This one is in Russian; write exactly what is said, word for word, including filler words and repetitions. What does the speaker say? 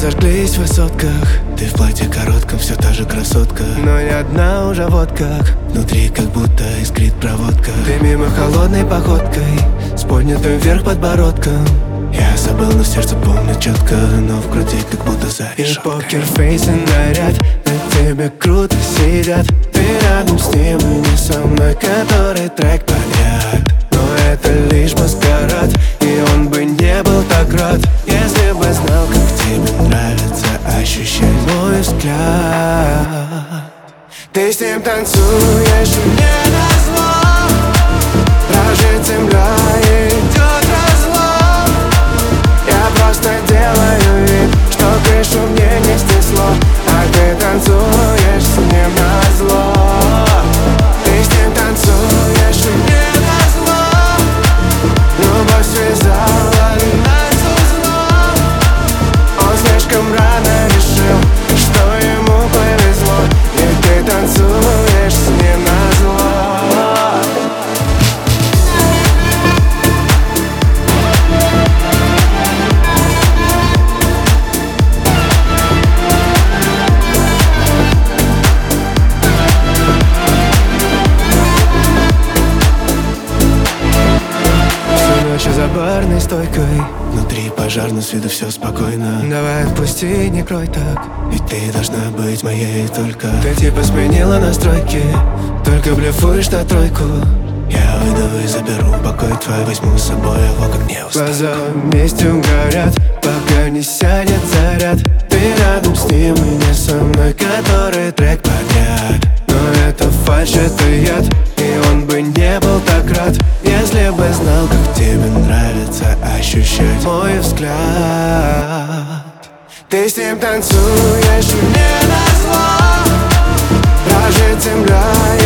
зажглись в высотках. Ты в платье коротком, все та же красотка, но не одна уже вот как. Внутри как будто искрит проводка. Ты мимо холодной походкой, с поднятым вверх подбородком. Я забыл, но сердце помню четко, но в груди как будто за решеткой. И покерфейс и наряд на тебе круто сидят. Ты рядом с ним и не со мной, который трек подряд. Но это лишь маскарад, и он бы не был так рад, если бы знал, как тебе нравится ощущать мой взгляд. Ты с ним танцуешь, и мне назло дрожит земля и идет разлом. Я просто делаю вид, что крышу мне не снесло, а ты танцуешь с ним назло. Ты с ним танцуешь, и мне назло любовь связала нас узлом. Он слишком рано решил, что ему повезло, и ты танцуешь с ним назло. За барной стойкой внутри пожарно, с виду все спокойно. Давай отпусти, не крой так, ведь ты должна быть моей только. Ты типа сменила настройки, только блефуешь на тройку. Я выйду и заберу покой твой, возьму с собой его, как не устал. Глаза вместе горят, пока не сядет заряд. Ты рядом с ним и не со мной, который трек подряд. Но это фальшь, это яд, и он бы не был так рад, если бы знал, как тебе нравится ощущать мой взгляд. Ты с ним танцуешь, и мне назло дрожит земля